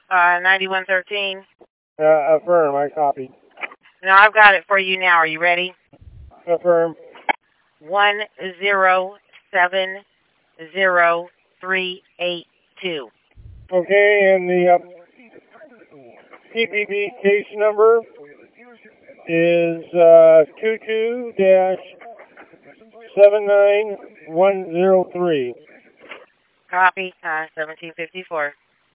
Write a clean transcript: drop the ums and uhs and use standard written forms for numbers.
9113. Affirm, I copy. No, I've got it for you now. Are you ready? Affirm. 1070382. Okay, and the PPP case number is 22-79103. Copy. 1754.